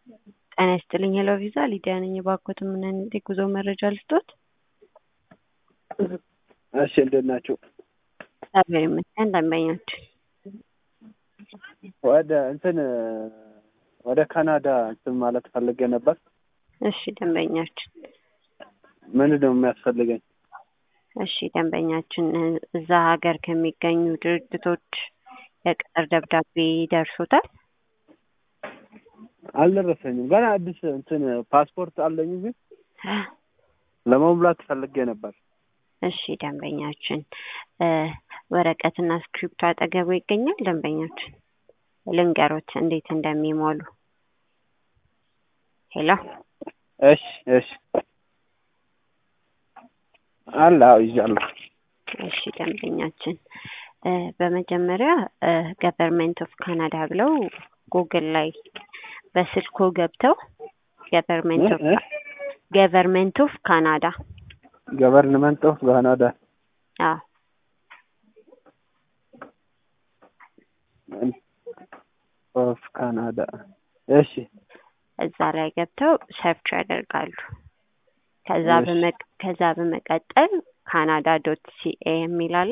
ጤና ይስጥልኝ ሄሎ ቪዛ ሊዲያ ነኝ። እባክዎት ምን አይነት የጉዞ መረጃ ልስጥዎት? እሺ እንደት ናችሁ? እግዚአብሔር ይመስገን ደንበኛችን። ወደ ካናዳ ማለት ፈልጌ ነበር። እሺ ደንበኛችን። ምንድነው የሚያስፈልገኝ? እሺ ደንበኛችን እዛ ሀገር ከሚገኙ ድርጅቶች የቅጥር ደብዳቤ ደርሶታል? አልደረሰኝም። ገና አዲስ ፓስፖርት አለኝ ግን ለመሙላት ፈልጌ ነበር። እሺ ደንበኛችን ወረቀትና ስክሪፕት አጠገቡ ይገኛል? ደንበኛችን ልንገሮት እንዴት እንደሚሞሉ። ሄሎ እሺ አላው ይዣለሁ። እሺ ደንበኛችን በመጀመሪያ ገቨርንመንት ኦፍ ካናዳ ብለው ጉግል ላይ በስልኮ ገብተው ገቨርንመንት ኦፍ ካናዳ ገቨርንመንት ኦፍ ካናዳ ኦፍ ካናዳ እሺ እዛ ላይ ገብተው ሰርች ያደርጋሉ። ከዛ በመቀጠል canada.ca የሚል አለ።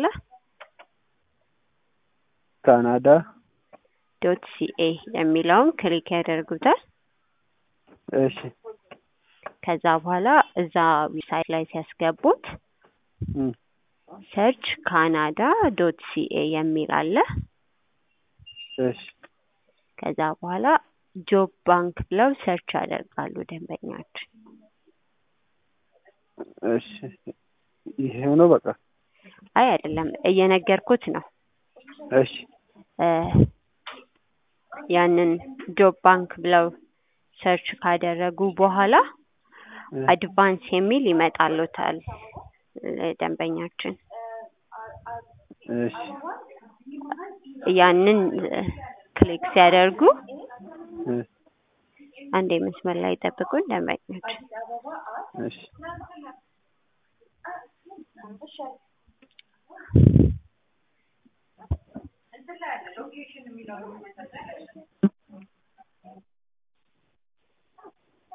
canada.ca የሚለውን ክሊክ ያደርጉታል። እሺ ከዛ በኋላ እዛ ዌብሳይት ላይ ሲያስገቡት ሰርች canada.ca የሚል አለ። እሺ ከዛ በኋላ ጆብ ባንክ ብለው ሰርች ያደርጋሉ ደንበኛችን። እሺ ይሄው ነው በቃ? አይ አይደለም እየነገርኩት ነው። እሺ ያንን ጆብ ባንክ ብለው ሰርች ካደረጉ በኋላ አድቫንስ የሚል ይመጣልዎታል ደንበኛችን። እሺ ያንን ክሊክ ሲያደርጉ አንዴ መስመር ላይ ጠብቁን ደንበኛችን። እሺ